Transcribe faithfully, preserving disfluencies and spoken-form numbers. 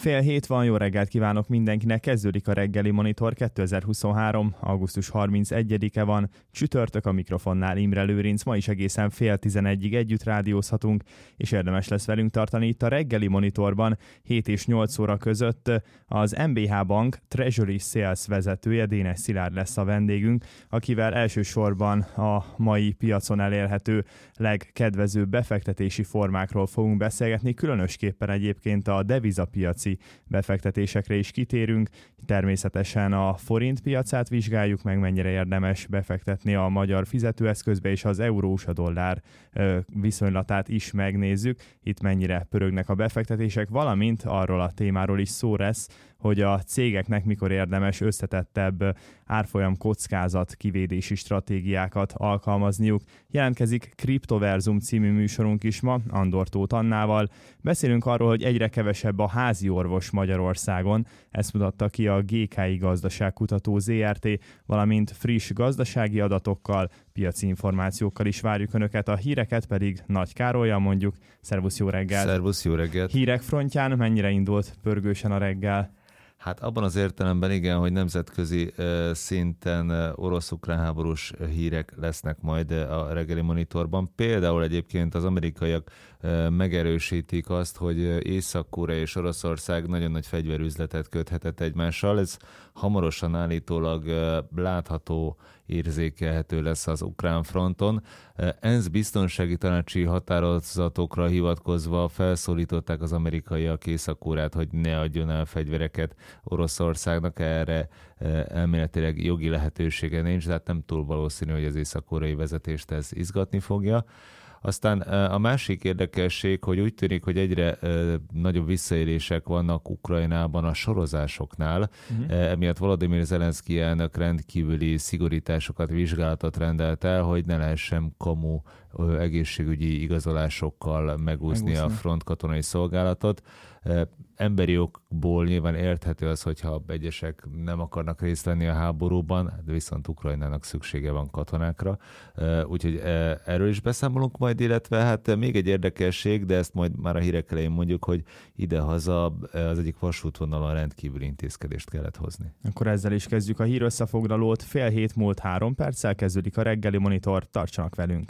Fél hét van, jó reggelt kívánok mindenkinek, kezdődik a reggeli monitor kétezer-huszonhárom. augusztus harmincegyedike van, csütörtök, a mikrofonnál Imre Lőrinc, ma is egészen fél tizenegyig együtt rádiózhatunk, és érdemes lesz velünk tartani itt a reggeli monitorban hét és nyolc óra között. Az em bé há Bank Treasury Sales vezetője, Dénes Szilárd lesz a vendégünk, akivel elsősorban a mai piacon elérhető legkedvezőbb befektetési formákról fogunk beszélgetni, különösképpen egyébként a devizapiaci befektetésekre is kitérünk. Természetesen a forint piacát vizsgáljuk meg, mennyire érdemes befektetni a magyar fizetőeszközbe, és az eurós a dollár viszonylatát is megnézzük. Itt mennyire pörögnek a befektetések, valamint arról a témáról is szó lesz, hogy a cégeknek mikor érdemes összetettebb árfolyam kockázat kivédési stratégiákat alkalmazniuk. Jelentkezik Kriptoverzum című műsorunk is ma, Andor Tóth Annával. Beszélünk arról, hogy egyre kevesebb a házi orvos Magyarországon. Ezt mutatta ki a gé ká i Gazdaságkutató zé er té, valamint friss gazdasági adatokkal, piaci információkkal is várjuk Önöket, a híreket pedig Nagy Károlyal mondjuk. Szervusz, jó reggelt! Szervusz, jó reggelt! Hírek frontján mennyire indult pörgősen a reggel? Hát abban az értelemben igen, hogy nemzetközi uh, szinten uh, orosz-ukrán háborús hírek lesznek majd uh, a reggeli monitorban. Például egyébként az amerikaiak uh, megerősítik azt, hogy uh, Észak-Korea és Oroszország nagyon nagy fegyverüzletet köthetett egymással. Ez hamarosan állítólag uh, látható, érzékelhető lesz az ukrán fronton. Uh, ENSZ biztonsági tanácsi határozatokra hivatkozva felszólították az amerikaiak Észak-Koreát, hogy ne adjon el fegyvereket Oroszországnak, erre elméletileg jogi lehetősége nincs, tehát nem túl valószínű, hogy az észak-koreai vezetést ez izgatni fogja. Aztán a másik érdekesség, hogy úgy tűnik, hogy egyre nagyobb visszaélések vannak Ukrajnában a sorozásoknál. Uh-huh. Emiatt Volodymyr Zelenszky elnök rendkívüli szigorításokat, vizsgálatot rendelt el, hogy ne lehessen kamu egészségügyi igazolásokkal megúszni a front katonai szolgálatot. Emberi okból nyilván érthető az, hogyha egyesek nem akarnak részt venni a háborúban, de viszont Ukrajnának szüksége van katonákra. Úgyhogy erről is beszámolunk majd, illetve hát még egy érdekesség, de ezt majd már a hírek elején mondjuk, hogy idehaza az egyik vasútvonalon rendkívüli intézkedést kellett hozni. Akkor ezzel is kezdjük a hír összefoglalót. Fél hét múlt három perccel kezdődik a reggeli monitor, tartsanak velünk.